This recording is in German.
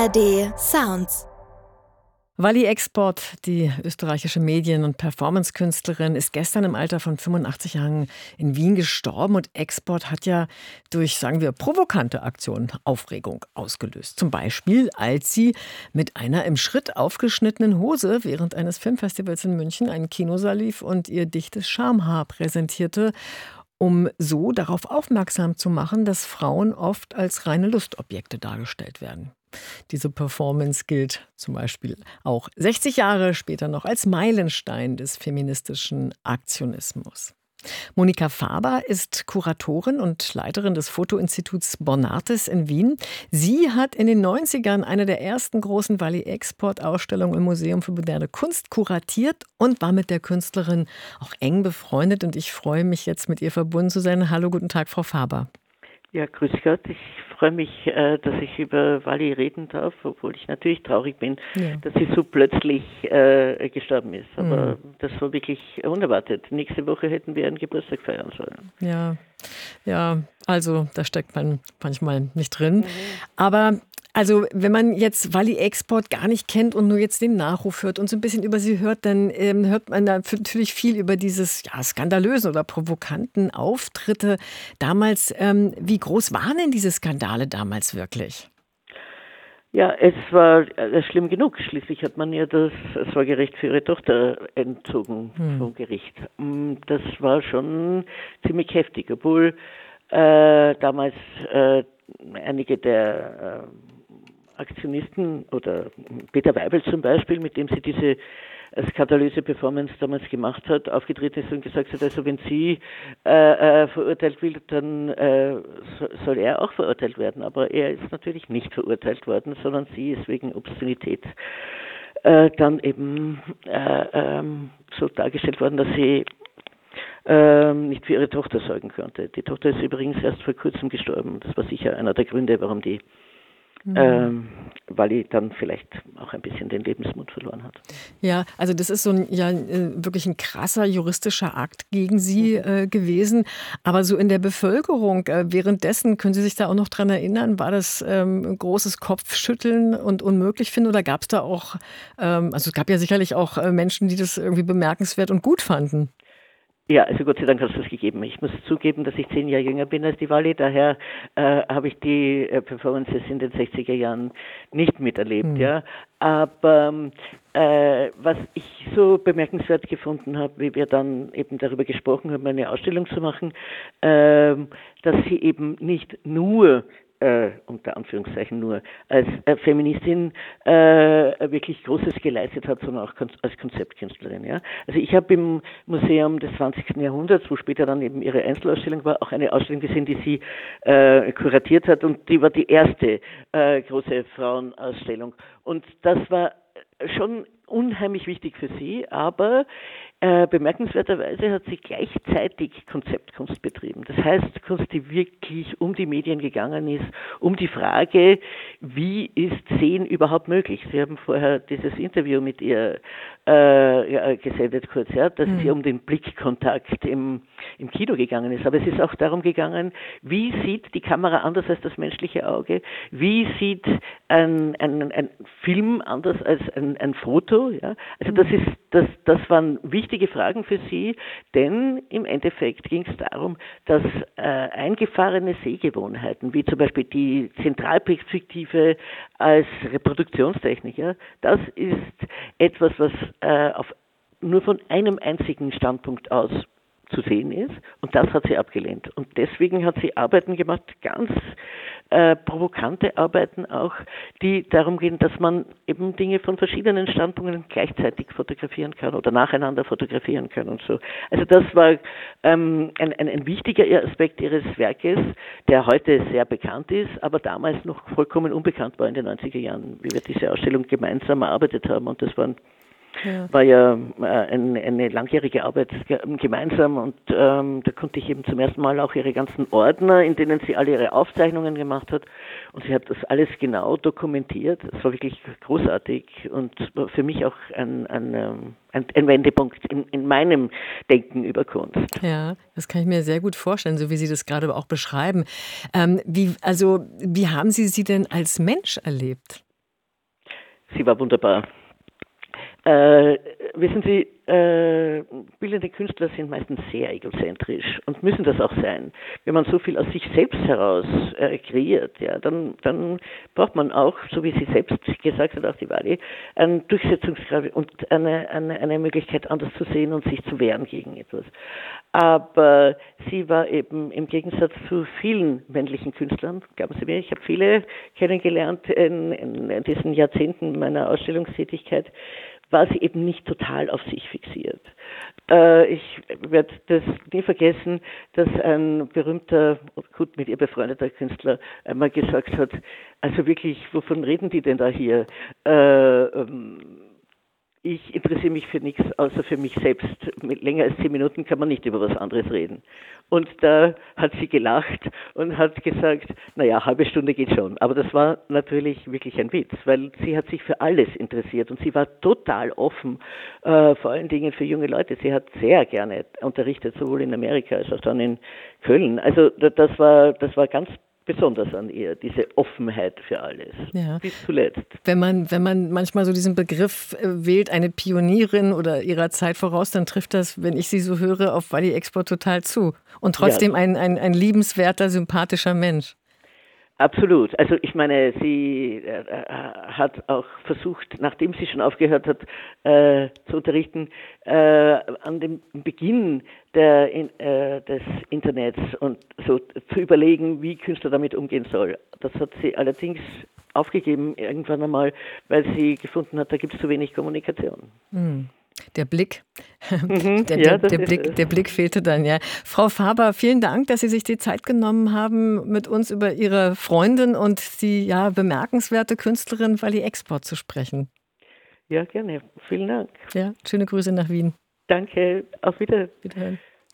ARD Sounds. Wally Export, die österreichische Medien- und Performancekünstlerin, ist gestern im Alter von 85 Jahren in Wien gestorben. Und Export hat ja durch, sagen wir, provokante Aktionen Aufregung ausgelöst. Zum Beispiel, als sie mit einer im Schritt aufgeschnittenen Hose während eines Filmfestivals in München einen Kinosaal lief und ihr dichtes Schamhaar präsentierte, um so darauf aufmerksam zu machen, dass Frauen oft als reine Lustobjekte dargestellt werden. Diese Performance gilt zum Beispiel auch 60 Jahre später noch als Meilenstein des feministischen Aktionismus. Monika Faber ist Kuratorin und Leiterin des Fotoinstituts Bonartes in Wien. Sie hat in den 90ern eine der ersten großen Wally Export-Ausstellungen im Museum für moderne Kunst kuratiert und war mit der Künstlerin auch eng befreundet. Und ich freue mich jetzt, mit ihr verbunden zu sein. Hallo, guten Tag, Frau Faber. Ja, grüß Gott. Ich freue mich, dass ich über Wally reden darf, obwohl ich natürlich traurig bin, dass sie so plötzlich gestorben ist. Aber das war wirklich unerwartet. Nächste Woche hätten wir einen Geburtstag feiern sollen. Ja, also da steckt man manchmal nicht drin. Aber also wenn man jetzt Wally Export gar nicht kennt und nur jetzt den Nachruf hört und so ein bisschen über sie hört, dann hört man da natürlich viel über dieses skandalösen oder provokanten Auftritte damals. Wie groß waren denn diese Skandale damals wirklich? Ja, es war schlimm genug. Schließlich hat man ja das Sorgerecht für ihre Tochter entzogen vom Gericht. Das war schon ziemlich heftig, obwohl damals einige der Aktionisten oder Peter Weibel zum Beispiel, mit dem sie diese skandalöse Performance damals gemacht hat, aufgetreten ist und gesagt hat, also wenn sie verurteilt wird, dann soll er auch verurteilt werden. Aber er ist natürlich nicht verurteilt worden, sondern sie ist wegen Obszönität dann eben so dargestellt worden, dass sie nicht für ihre Tochter sorgen konnte. Die Tochter ist übrigens erst vor kurzem gestorben. Das war sicher einer der Gründe, warum die Wally dann vielleicht auch ein bisschen den Lebensmut verloren hat. Ja, also das ist so wirklich ein krasser juristischer Akt gegen sie gewesen. Aber so in der Bevölkerung, währenddessen, können Sie sich da auch noch dran erinnern, war das ein großes Kopfschütteln und unmöglich finden? Oder gab es da auch, also es gab ja sicherlich auch Menschen, die das irgendwie bemerkenswert und gut fanden? Ja, also Gott sei Dank hat es das gegeben. Ich muss zugeben, dass ich 10 Jahre jünger bin als die Wally, daher habe ich die Performances in den 60er Jahren nicht miterlebt, ja. Aber was ich so bemerkenswert gefunden habe, wie wir dann eben darüber gesprochen haben, eine Ausstellung zu machen, dass sie eben nicht nur unter Anführungszeichen nur, als Feministin wirklich Großes geleistet hat, sondern auch als Konzeptkünstlerin. Ja? Also ich habe im Museum des 20. Jahrhunderts, wo später dann eben ihre Einzelausstellung war, auch eine Ausstellung gesehen, die sie kuratiert hat, und die war die erste große Frauenausstellung. Und das war schon unheimlich wichtig für sie, aber bemerkenswerterweise hat sie gleichzeitig Konzeptkunst betrieben. Das heißt, Kunst, die wirklich um die Medien gegangen ist, um die Frage, wie ist Sehen überhaupt möglich? Sie haben vorher dieses Interview mit ihr gesendet kurz, ja, dass es hier um den Blickkontakt im Kino gegangen ist. Aber es ist auch darum gegangen, wie sieht die Kamera anders als das menschliche Auge? Wie sieht ein Film anders als ein Foto? Ja? Also das waren wichtige Fragen für sie, denn im Endeffekt ging es darum, dass eingefahrene Sehgewohnheiten, wie zum Beispiel die Zentralperspektive als Reproduktionstechnik, ja, das ist etwas, was nur von einem einzigen Standpunkt aus zu sehen ist, und das hat sie abgelehnt. Und deswegen hat sie Arbeiten gemacht, ganz provokante Arbeiten auch, die darum gehen, dass man eben Dinge von verschiedenen Standpunkten gleichzeitig fotografieren kann oder nacheinander fotografieren kann und so. Also das war ein wichtiger Aspekt ihres Werkes, der heute sehr bekannt ist, aber damals noch vollkommen unbekannt war in den 90er Jahren, wie wir diese Ausstellung gemeinsam erarbeitet haben, und das war ja eine langjährige Arbeit gemeinsam, und da konnte ich eben zum ersten Mal auch ihre ganzen Ordner, in denen sie alle ihre Aufzeichnungen gemacht hat, und sie hat das alles genau dokumentiert. Es war wirklich großartig und war für mich auch ein Wendepunkt in meinem Denken über Kunst. Ja, das kann ich mir sehr gut vorstellen, so wie Sie das gerade auch beschreiben. Wie haben Sie sie denn als Mensch erlebt? sie war wunderbar. Wissen Sie, bildende Künstler sind meistens sehr egozentrisch und müssen das auch sein. Wenn man so viel aus sich selbst heraus kreiert, ja, dann braucht man auch, so wie sie selbst gesagt hat, auch die Wally, einen Durchsetzungsgrad und eine Möglichkeit, anders zu sehen und sich zu wehren gegen etwas. Aber sie war eben im Gegensatz zu vielen männlichen Künstlern, glauben Sie mir, ich habe viele kennengelernt in diesen Jahrzehnten meiner Ausstellungstätigkeit, war sie eben nicht total auf sich fixiert. Ich werde das nie vergessen, dass ein berühmter, gut mit ihr befreundeter Künstler einmal gesagt hat, also wirklich, wovon reden die denn da hier? Ich interessiere mich für nichts außer für mich selbst. Mit länger als 10 Minuten kann man nicht über was anderes reden. Und da hat sie gelacht und hat gesagt, naja, halbe Stunde geht schon. Aber das war natürlich wirklich ein Witz, weil sie hat sich für alles interessiert und sie war total offen, vor allen Dingen für junge Leute. Sie hat sehr gerne unterrichtet, sowohl in Amerika als auch dann in Köln. Also das war ganz besonders an ihr, diese Offenheit für alles, ja. Bis zuletzt. Wenn man manchmal so diesen Begriff wählt, eine Pionierin oder ihrer Zeit voraus, dann trifft das, wenn ich sie so höre, auf Wally Export total zu. Und trotzdem ein liebenswerter, sympathischer Mensch. Absolut. Also ich meine, sie hat auch versucht, nachdem sie schon aufgehört hat zu unterrichten, an dem Beginn des Internets und so zu überlegen, wie Künstler damit umgehen soll. Das hat sie allerdings aufgegeben irgendwann einmal, weil sie gefunden hat, da gibt es zu wenig Kommunikation. Der Blick, der Blick fehlte dann, ja. Frau Faber, vielen Dank, dass Sie sich die Zeit genommen haben, mit uns über Ihre Freundin und die bemerkenswerte Künstlerin Wally Export zu sprechen. Ja, gerne. Vielen Dank. Ja, schöne Grüße nach Wien. Danke. Auf Wiederhören.